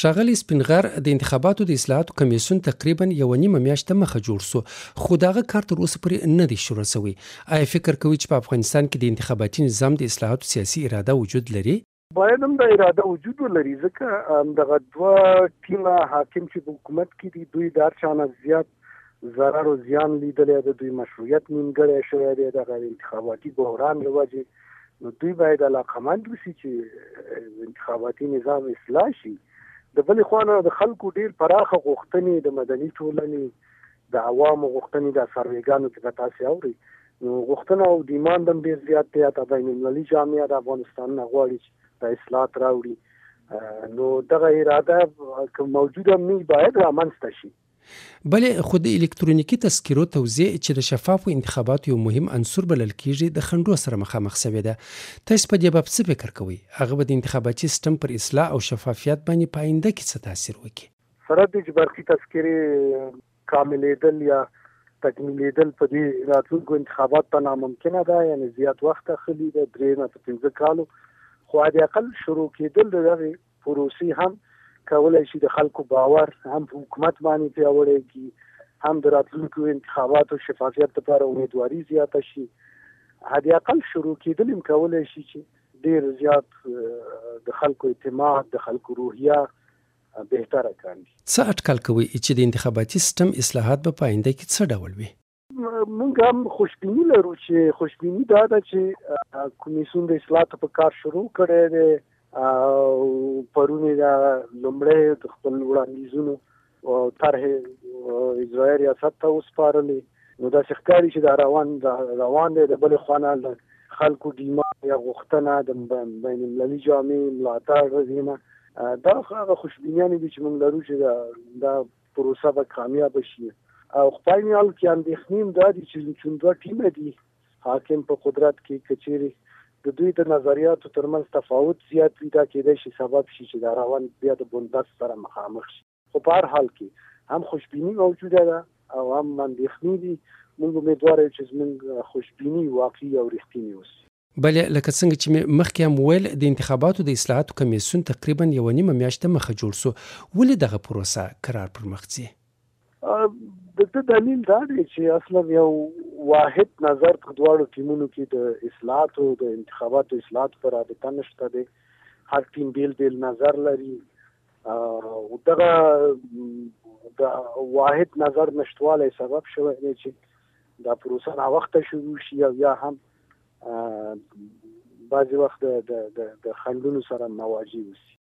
ښاغلی سپینغر د انتخاباتو د اصلاحاتو کمیسیون تقریبا 1.5 میاشت مخه جوړ سو، خو دغه کار تر اوسه پورې نه دی شروع شوی. آیا فکر کوي چې په افغانستان کې د انتخاباتي نظام د اصلاحاتو سیاسي اراده وجود لري؟ باید هم د اراده وجود ولري، ځکه دغه دوه ټیمه حاکم چې په حکومت کې دي دوی د هر چا نه زیات ضرر او زیان لیدلی د دوی مشروعیت نیمګړی شوی دی دغه انتخاباتي بحران له وجې. نو دوی باید علاقمند وسي چې انتخاباتي نظام اصلاح شي. د بلې خوا نه د خلکو ډېر پراخه غوښتنې د مدني ټولنې د عوامو غوښتنې د سروېګانو کې به تاسې اورئ، نو غوښتنه او ډیماند هم ډېر زیات دی. حتی بین المللي جامعه د افغانستان نه غواړي چې د اصلاحات راوړي، نو دغه اراده که موجوده هم نه باید رامنځته شي. بلې خو د الکترونیکي تذکرو توزیع چې د شفافو انتخاباتو یو مهم عنصر بلل کیږي د خنډو سره مخامخ شوې ده. تاسو په دې باب څه فکر کوئ؟ هغه به د انتخاباتي سیستم پر اصلاح او شفافیت باندې په آینده کې څه تاثیر وکړي؟ سره د چې برقي تذکرې کاملېدل یا تکمیلېدل په دې راتلونکو انتخابات ته ناممکنه ده، یعنې زیات وخت اخلي د 3 نه 15 کالو، خو حد اقل شروع کېدل د دغې پروسې هم کولای شي د خلکو باور هم په حکومت باندې پیاوړی کړي، هم د راتلونکو انتخاباتو شفافیت لپاره امیدواري زیاته شي. حد اقل شروع کېدل هم کولای شي چې ډېر زیات د خلکو اعتماد، د خلکو روحیه بهتره کړي. څه اټکل کوئ چې د انتخاباتي سیستم اصلاحات به په آینده کې څه ډول وي؟ موږ هم خوشبیني لرو چې خوشبیني دا ده چې کمیسیون د اصلاحاتو په کار شروع کړی دی او پرون یې لومړی د خپل وړاندیزونو او طرحې اجرایي ریاست ته وسپارلې. نو داسې ښکاري چې دا روان دی. د بلې خوا نه خلکو ډیماند یا غوښتنه د بین المللي جامعې ملاتړ نه دا هغه خوشبینیانې دي چې موږ لرو چې دا پروسه به کامیابه شي. او خدای میال کې اندېښنې هم دا دي چې دوه ټیمه دي حاکم په قدرت کې، که چیرې د دوی د نظریاتو ترمنځ تفاوت زیات وي دا کېدای شي سبب شي چې دا روان بیا د بندبست سره مخامخ شي. خو په هر حال کې هم خوشبیني موجوده ده او هم اندېښنې دي. موږ امیدوار یو چې زموږ خوشبیني واقعي او رښتینې اوسي. بلې لکه څنګه چې مې مخکې هم ویل د انتخاباتو د اصلاحاتو کمیسیون تقریبا 1.5 میاشت مخه جوړ سو، ولې دغه پروسه قرار پر مخ ځي؟ د دلیل دا دی چې اصلا یو واحد نظر په دواړو ټیمونو کې د اصلاحاتو د انتخاباتو اصلاحاتو پر رابطه نشته دی. هر ټیم بیل بیل نظر لري او دغه د واحد نظر نشتوالی سبب شوی دی چې دا پروسه ناوخته شروع شي او یا هم بعضې وخت د خنډونو سره مواجه وشي.